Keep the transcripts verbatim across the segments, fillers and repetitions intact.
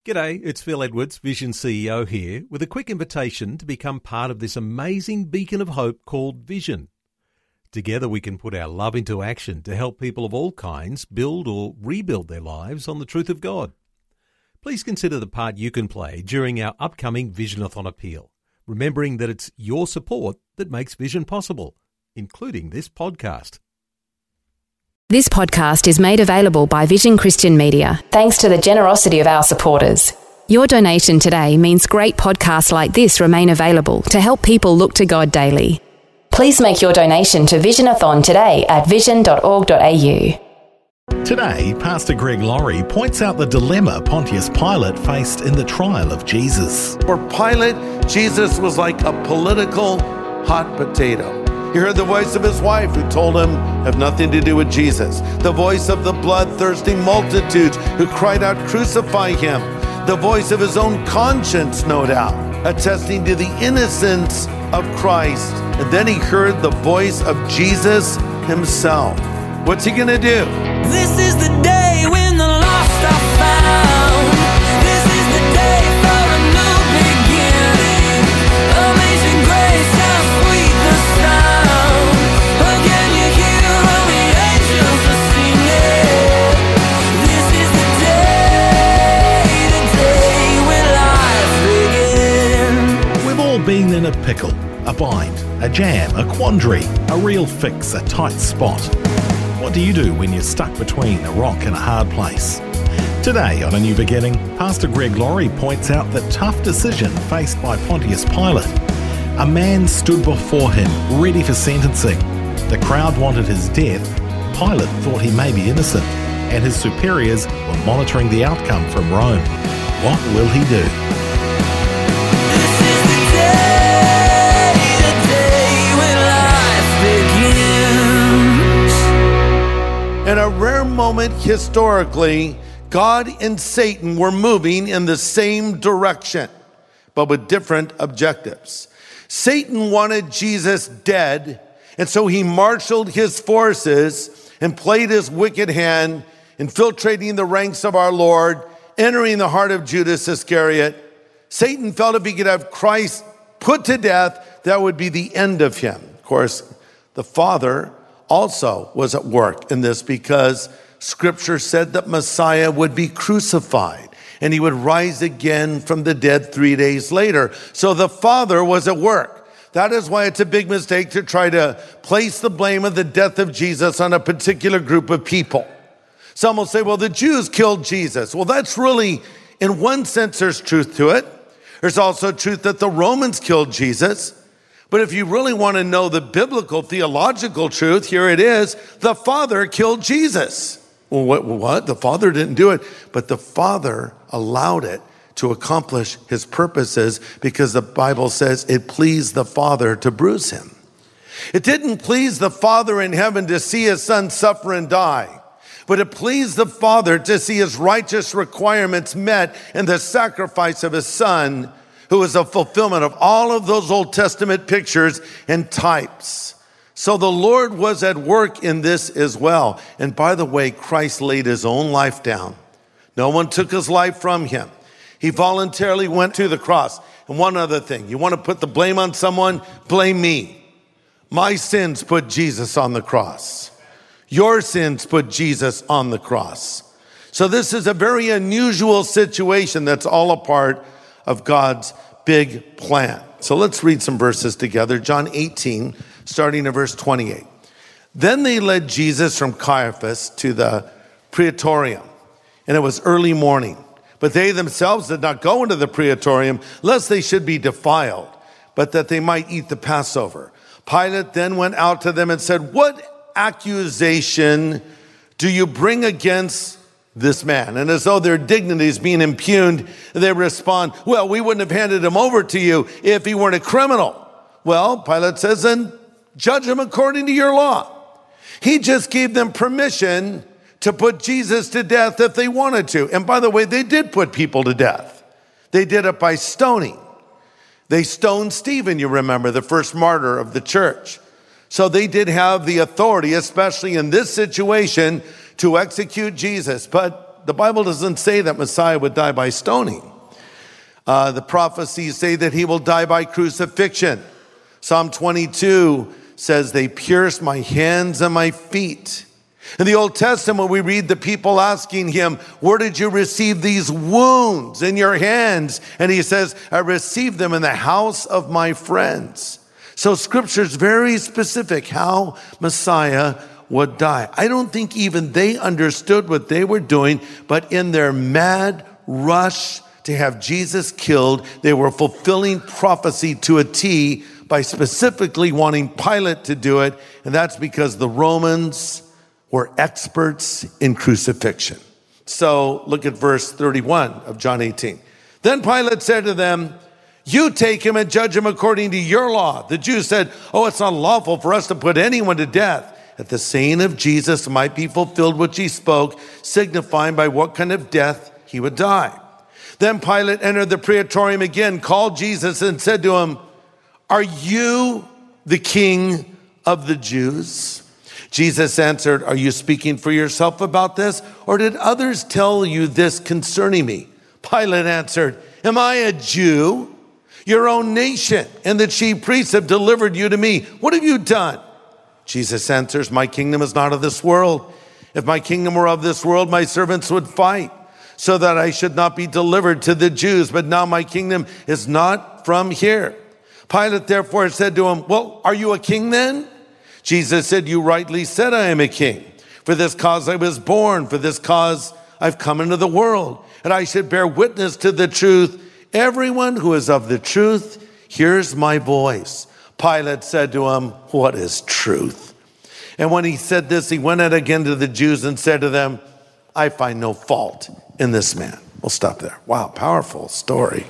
G'day, it's Phil Edwards, Vision C E O here, with a quick invitation to become part of this amazing beacon of hope called Vision. Together we can put our love into action to help people of all kinds build or rebuild their lives on the truth of God. Please consider the part you can play during our upcoming Visionathon appeal, remembering that it's your support that makes Vision possible, including this podcast. This podcast is made available by Vision Christian Media, thanks to the generosity of our supporters. Your donation today means great podcasts like this remain available to help people look to God daily. Please make your donation to Visionathon today at vision dot org dot a u. Today, Pastor Greg Laurie points out the dilemma Pontius Pilate faced in the trial of Jesus. For Pilate, Jesus was like a political hot potato. He heard the voice of his wife who told him, have nothing to do with Jesus. The voice of the bloodthirsty multitudes who cried out, crucify him. The voice of his own conscience, no doubt, attesting to the innocence of Christ. And then he heard the voice of Jesus himself. What's he gonna do? This is the day when the lost are found. This is the day for a new beginning. Amazing grace, how sweet the sound. Again you hear all the angels are singing. This is the day, the day when life begins. We've all been in a pickle, a bind, a jam, a quandary, a real fix, a tight spot. What do you do when you're stuck between a rock and a hard place? Today on A New Beginning, Pastor Greg Laurie points out the tough decision faced by Pontius Pilate. A man stood before him, ready for sentencing. The crowd wanted his death. Pilate thought he may be innocent, and his superiors were monitoring the outcome from Rome. What will he do? This is the day, the day when life begins. In a rare moment historically, God and Satan were moving in the same direction, but with different objectives. Satan wanted Jesus dead, and so he marshaled his forces and played his wicked hand, infiltrating the ranks of our Lord, entering the heart of Judas Iscariot. Satan felt if he could have Christ put to death, that would be the end of him. Of course, the Father also was at work in this because Scripture said that Messiah would be crucified and he would rise again from the dead three days later. So the Father was at work. That is why it's a big mistake to try to place the blame of the death of Jesus on a particular group of people. Some will say, well, the Jews killed Jesus. Well, that's really, in one sense, there's truth to it. There's also truth that the Romans killed Jesus. But if you really want to know the biblical theological truth, here it is. The Father killed Jesus. Well, what, what? The Father didn't do it, but the Father allowed it to accomplish his purposes because the Bible says it pleased the Father to bruise him. It didn't please the Father in heaven to see his Son suffer and die, but it pleased the Father to see his righteous requirements met in the sacrifice of his Son, who is a fulfillment of all of those Old Testament pictures and types. So the Lord was at work in this as well. And by the way, Christ laid his own life down. No one took his life from him. He voluntarily went to the cross. And one other thing, you want to put the blame on someone? Blame me. My sins put Jesus on the cross. Your sins put Jesus on the cross. So this is a very unusual situation that's all a part of God's big plan. So let's read some verses together. John eighteen, starting at verse twenty-eight. Then they led Jesus from Caiaphas to the Praetorium, and it was early morning. But they themselves did not go into the Praetorium, lest they should be defiled, but that they might eat the Passover. Pilate then went out to them and said, what accusation do you bring against this man? And as though their dignity is being impugned, they respond, well, we wouldn't have handed him over to you if he weren't a criminal. Well, Pilate says, then judge him according to your law. He just gave them permission to put Jesus to death if they wanted to. And by the way, they did put people to death. They did it by stoning. They stoned Stephen, you remember, the first martyr of the church. So they did have the authority, especially in this situation, to execute Jesus. But the Bible doesn't say that Messiah would die by stoning. Uh, the prophecies say that he will die by crucifixion. Psalm twenty-two says, they pierced my hands and my feet. In the Old Testament, we read the people asking him, where did you receive these wounds in your hands? And he says, I received them in the house of my friends. So scripture is very specific how Messiah would die. I don't think even they understood what they were doing, but in their mad rush to have Jesus killed, they were fulfilling prophecy to a T by specifically wanting Pilate to do it. And that's because the Romans were experts in crucifixion. So look at verse thirty-one of John eighteen. Then Pilate said to them, you take him and judge him according to your law. The Jews said, oh, it's not lawful for us to put anyone to death, that the saying of Jesus might be fulfilled which he spoke, signifying by what kind of death he would die. Then Pilate entered the praetorium again, called Jesus and said to him, are you the king of the Jews? Jesus answered, are you speaking for yourself about this, or did others tell you this concerning me? Pilate answered, am I a Jew? Your own nation and the chief priests have delivered you to me. What have you done? Jesus answers, my kingdom is not of this world. If my kingdom were of this world, my servants would fight, so that I should not be delivered to the Jews. But now my kingdom is not from here. Pilate therefore said to him, well, are you a king then? Jesus said, you rightly said I am a king. For this cause I was born. For this cause I've come into the world. And I should bear witness to the truth. Everyone who is of the truth hears my voice. Pilate said to him, what is truth? And when he said this, he went out again to the Jews and said to them, I find no fault in this man. We'll stop there. Wow, powerful story.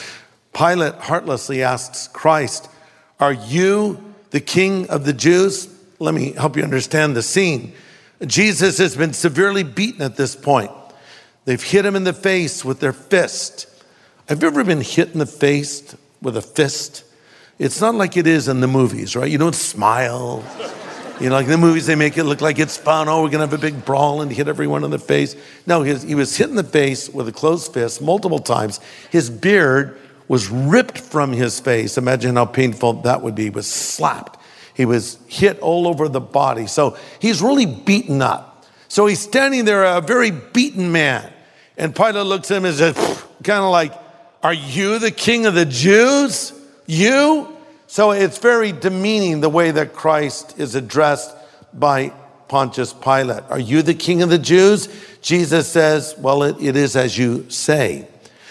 Pilate heartlessly asks Christ, are you the king of the Jews? Let me help you understand the scene. Jesus has been severely beaten at this point. They've hit him in the face with their fist. Have you ever been hit in the face with a fist? It's not like it is in the movies, right? You don't smile. You know, like in the movies, they make it look like it's fun. Oh, we're going to have a big brawl and hit everyone in the face. No, he was, he was hit in the face with a closed fist multiple times. His beard was ripped from his face. Imagine how painful that would be. He was slapped. He was hit all over the body. So he's really beaten up. So he's standing there, a very beaten man. And Pilate looks at him and says, kind of like, are you the king of the Jews? You? So it's very demeaning the way that Christ is addressed by Pontius Pilate. Are you the king of the Jews? Jesus says, well, it, it is as you say.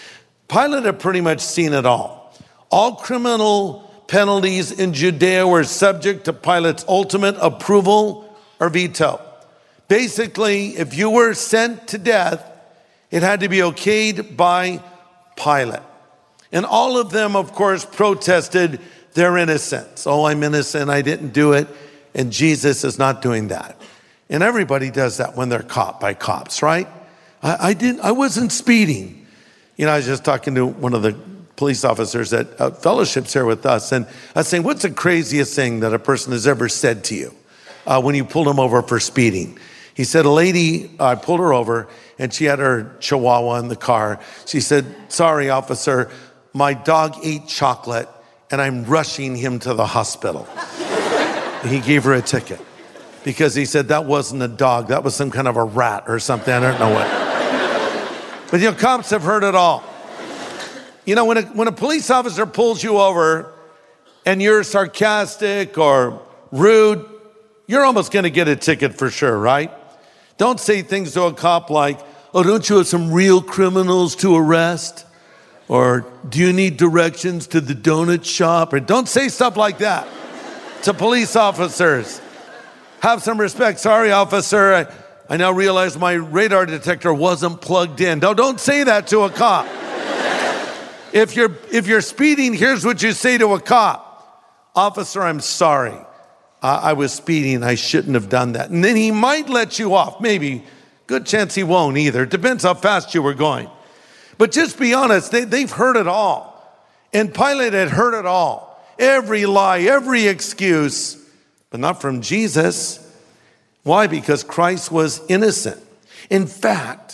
Pilate had pretty much seen it all. All criminal penalties in Judea were subject to Pilate's ultimate approval or veto. Basically, if you were sent to death, it had to be okayed by Pilate. And all of them, of course, protested their innocence. Oh, I'm innocent, I didn't do it. And Jesus is not doing that. And everybody does that when they're caught by cops, right? I, I didn't, I wasn't speeding. You know, I was just talking to one of the police officers at uh, fellowships here with us, and I was saying, what's the craziest thing that a person has ever said to you uh, when you pulled him over for speeding? He said, a lady, I uh, pulled her over, and she had her chihuahua in the car. She said, sorry, officer, my dog ate chocolate, and I'm rushing him to the hospital. He gave her a ticket because he said that wasn't a dog. That was some kind of a rat or something. I don't know what. But, you know, cops have heard it all. You know, when a, when a police officer pulls you over and you're sarcastic or rude, you're almost going to get a ticket for sure, right? Don't say things to a cop like, oh, don't you have some real criminals to arrest? Or do you need directions to the donut shop? Or don't say stuff like that to police officers. Have some respect. Sorry, officer. I, I now realize my radar detector wasn't plugged in. No, don't say that to a cop. If you're, if you're speeding, here's what you say to a cop. Officer, I'm sorry. Uh, I was speeding. I shouldn't have done that. And then he might let you off. Maybe. Good chance he won't either. Depends how fast you were going. But just be honest, they, they've heard it all. And Pilate had heard it all. Every lie, every excuse, but not from Jesus. Why? Because Christ was innocent. In fact,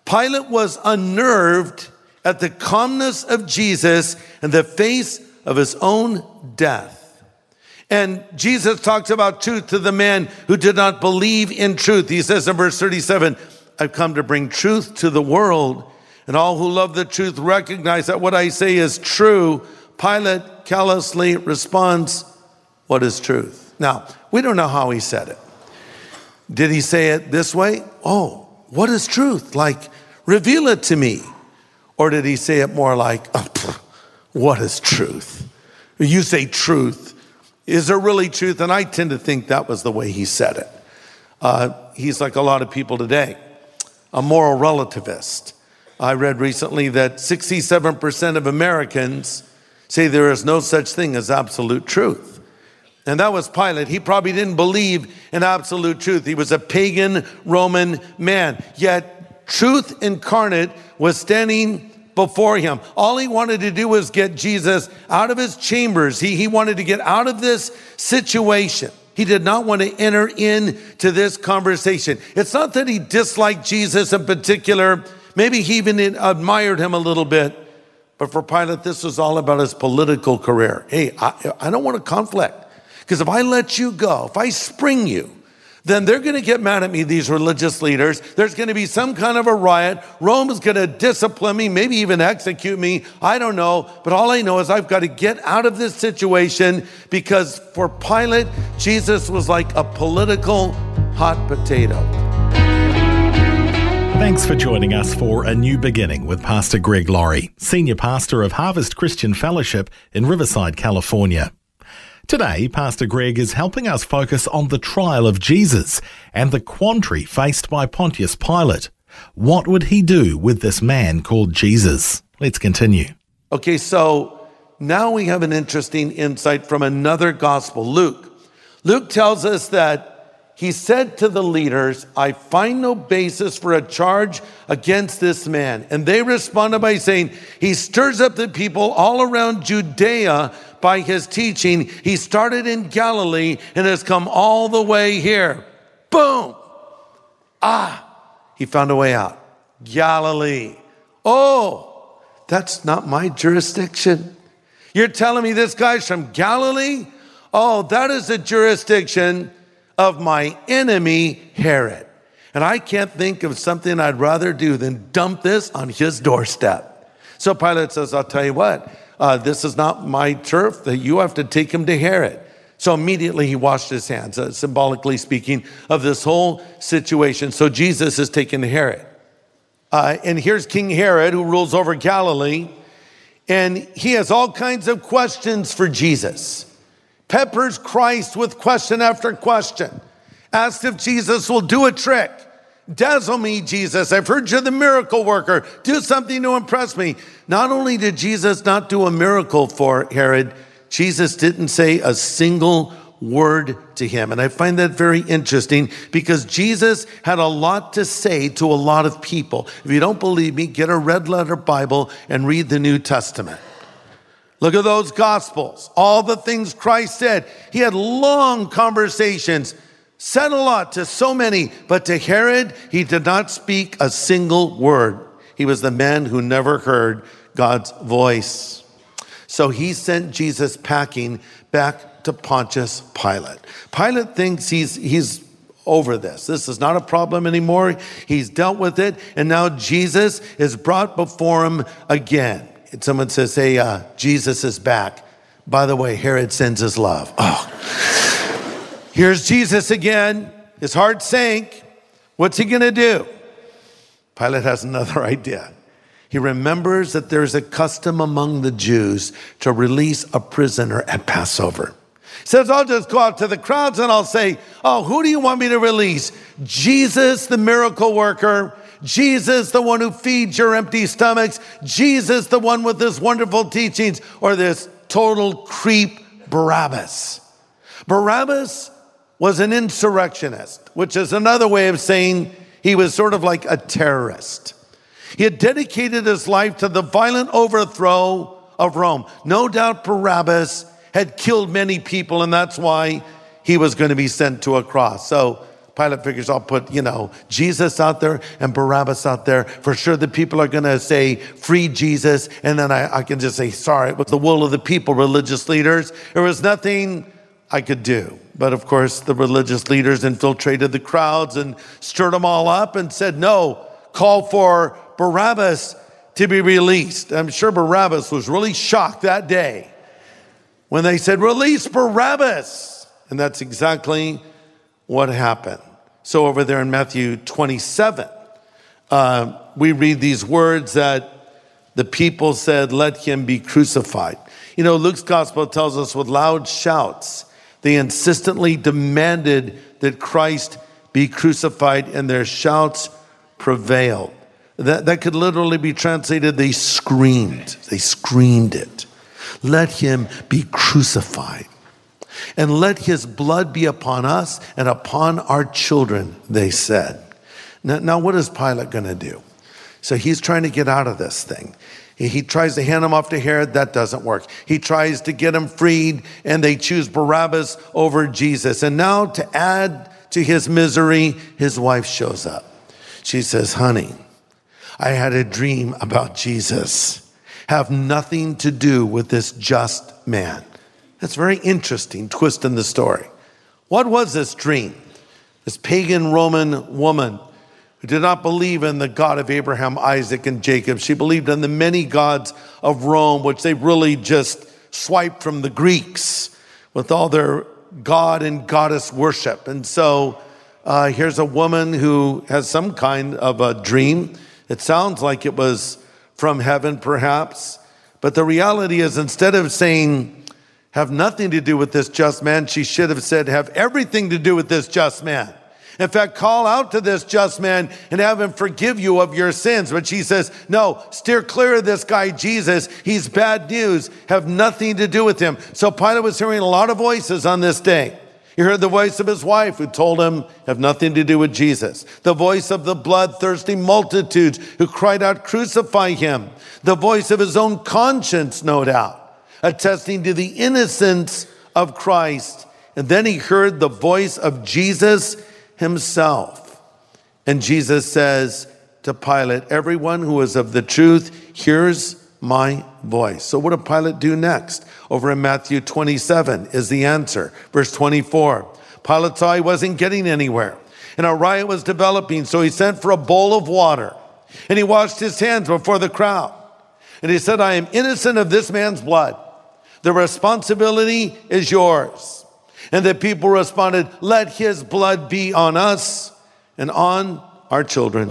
Pilate was unnerved at the calmness of Jesus in the face of his own death. And Jesus talks about truth to the man who did not believe in truth. He says in verse thirty-seven, I've come to bring truth to the world, and all who love the truth recognize that what I say is true. Pilate callously responds, what is truth? Now, we don't know how he said it. Did he say it this way? Oh, what is truth? Like, reveal it to me. Or did he say it more like, oh, pff, what is truth? You say truth. Is there really truth? And I tend to think that was the way he said it. Uh, he's like a lot of people today, a moral relativist. I read recently that sixty-seven percent of Americans say there is no such thing as absolute truth. And that was Pilate. He probably didn't believe in absolute truth. He was a pagan Roman man. Yet truth incarnate was standing before him. All he wanted to do was get Jesus out of his chambers. He, he wanted to get out of this situation. He did not want to enter into this conversation. It's not that he disliked Jesus in particular. Maybe he even admired him a little bit. But for Pilate, this was all about his political career. Hey, I, I don't want a conflict. Because if I let you go, if I spring you, then they're going to get mad at me, these religious leaders. There's going to be some kind of a riot. Rome is going to discipline me, maybe even execute me. I don't know. But all I know is I've got to get out of this situation, because for Pilate, Jesus was like a political hot potato. Thanks for joining us for A New Beginning with Pastor Greg Laurie, Senior Pastor of Harvest Christian Fellowship in Riverside, California. Today, Pastor Greg is helping us focus on the trial of Jesus and the quandary faced by Pontius Pilate. What would he do with this man called Jesus? Let's continue. Okay, so now we have an interesting insight from another gospel, Luke. Luke tells us that he said to the leaders, I find no basis for a charge against this man. And they responded by saying, he stirs up the people all around Judea by his teaching. He started in Galilee and has come all the way here. Boom. Ah, he found a way out. Galilee. Oh, that's not my jurisdiction. You're telling me this guy's from Galilee? Oh, that is the jurisdiction of my enemy, Herod. And I can't think of something I'd rather do than dump this on his doorstep. So Pilate says, I'll tell you what, uh, this is not my turf, that you have to take him to Herod. So immediately he washed his hands, uh, symbolically speaking, of this whole situation. So Jesus is taken to Herod. Uh, and here's King Herod, who rules over Galilee. And he has all kinds of questions for Jesus. Peppers Christ with question after question. Asked if Jesus will do a trick. Dazzle me, Jesus. I've heard you're the miracle worker. Do something to impress me. Not only did Jesus not do a miracle for Herod, Jesus didn't say a single word to him. And I find that very interesting, because Jesus had a lot to say to a lot of people. If you don't believe me, get a red letter Bible and read the New Testament. Look at those Gospels, all the things Christ said. He had long conversations, said a lot to so many, but to Herod, he did not speak a single word. He was the man who never heard God's voice. So he sent Jesus packing back to Pontius Pilate. Pilate thinks he's, he's over this. This is not a problem anymore. He's dealt with it, and now Jesus is brought before him again. And someone says, hey, uh, Jesus is back. By the way, Herod sends his love. Oh, here's Jesus again. His heart sank. What's he going to do? Pilate has another idea. He remembers that there's a custom among the Jews to release a prisoner at Passover. He says, I'll just go out to the crowds and I'll say, oh, who do you want me to release? Jesus, the miracle worker. Jesus, the one who feeds your empty stomachs. Jesus, the one with this wonderful teachings. Or this total creep, Barabbas. Barabbas was an insurrectionist, which is another way of saying he was sort of like a terrorist. He had dedicated his life to the violent overthrow of Rome. No doubt Barabbas had killed many people, and that's why he was going to be sent to a cross. So Pilate figures, I'll put, you know, Jesus out there and Barabbas out there. For sure the people are going to say, free Jesus. And then I, I can just say, sorry, it was the will of the people, religious leaders. There was nothing I could do. But of course, the religious leaders infiltrated the crowds and stirred them all up and said, no, call for Barabbas to be released. I'm sure Barabbas was really shocked that day when they said, release Barabbas. And that's exactly what happened. So over there in Matthew twenty-seven, uh, we read these words that the people said, let him be crucified. You know, Luke's gospel tells us with loud shouts, they insistently demanded that Christ be crucified, and their shouts prevailed. That, that could literally be translated, they screamed. They screamed it. Let him be crucified. And let his blood be upon us and upon our children, they said. Now, now what is Pilate going to do? So he's trying to get out of this thing. He, he tries to hand him off to Herod. That doesn't work. He tries to get him freed, and they choose Barabbas over Jesus. And now to add to his misery, his wife shows up. She says, honey, I had a dream about Jesus. Have nothing to do with this just man. That's a very interesting twist in the story. What was this dream? This pagan Roman woman who did not believe in the God of Abraham, Isaac, and Jacob. She believed in the many gods of Rome, which they really just swiped from the Greeks with all their god and goddess worship. And so uh, here's a woman who has some kind of a dream. It sounds like it was from heaven, perhaps. But the reality is, instead of saying, have nothing to do with this just man, she should have said, have everything to do with this just man. In fact, call out to this just man and have him forgive you of your sins. But she says, no, steer clear of this guy, Jesus. He's bad news. Have nothing to do with him. So Pilate was hearing a lot of voices on this day. He heard the voice of his wife who told him, have nothing to do with Jesus. The voice of the bloodthirsty multitudes who cried out, crucify him. The voice of his own conscience, no doubt, attesting to the innocence of Christ. And then he heard the voice of Jesus himself. And Jesus says to Pilate, everyone who is of the truth hears my voice. So what did Pilate do next? Over in Matthew twenty-seven is the answer. Verse twenty-four, Pilate saw he wasn't getting anywhere, and a riot was developing, so he sent for a bowl of water, and he washed his hands before the crowd. And he said, I am innocent of this man's blood. The responsibility is yours. And the people responded, let his blood be on us and on our children.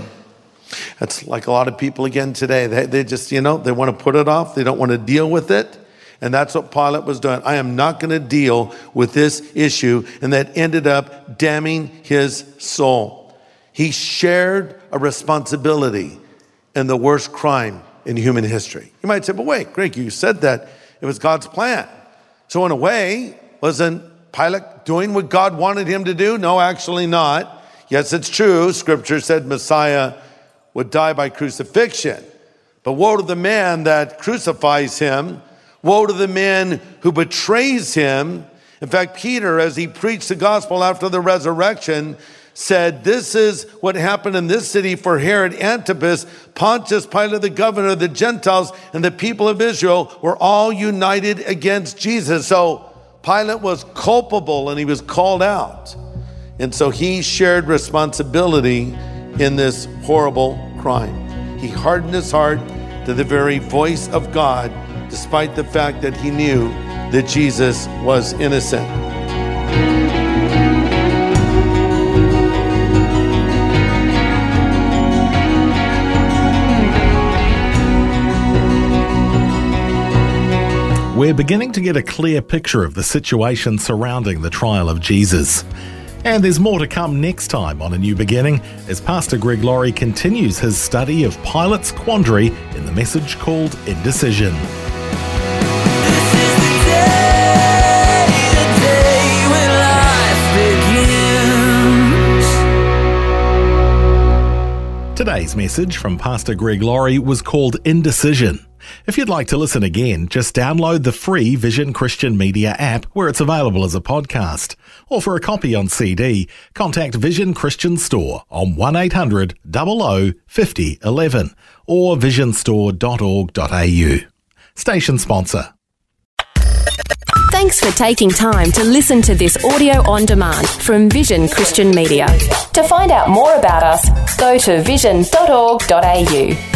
That's like a lot of people again today. They, they just, you know, they want to put it off. They don't want to deal with it. And that's what Pilate was doing. I am not going to deal with this issue. And that ended up damning his soul. He shared a responsibility in the worst crime in human history. You might say, but wait, Greg, you said that it was God's plan. So in a way, wasn't Pilate doing what God wanted him to do? No, actually not. Yes, it's true. Scripture said Messiah would die by crucifixion. But woe to the man that crucifies him. Woe to the man who betrays him. In fact, Peter, as he preached the gospel after the resurrection, said, this is what happened in this city for Herod Antipas. Pontius Pilate, the governor of the Gentiles, and the people of Israel were all united against Jesus. So Pilate was culpable and he was called out. And so he shared responsibility in this horrible crime. He hardened his heart to the very voice of God, despite the fact that he knew that Jesus was innocent. We're beginning to get a clear picture of the situation surrounding the trial of Jesus. And there's more to come next time on A New Beginning as Pastor Greg Laurie continues his study of Pilate's quandary in the message called Indecision. This is the day, the day when life begins. Today's message from Pastor Greg Laurie was called Indecision. If you'd like to listen again, just download the free Vision Christian Media app where it's available as a podcast. Or for a copy on C D, contact Vision Christian Store on one eight hundred, zero zero, five zero one one or vision store dot org dot a u. Station sponsor. Thanks for taking time to listen to this audio on demand from Vision Christian Media. To find out more about us, go to vision dot org dot a u.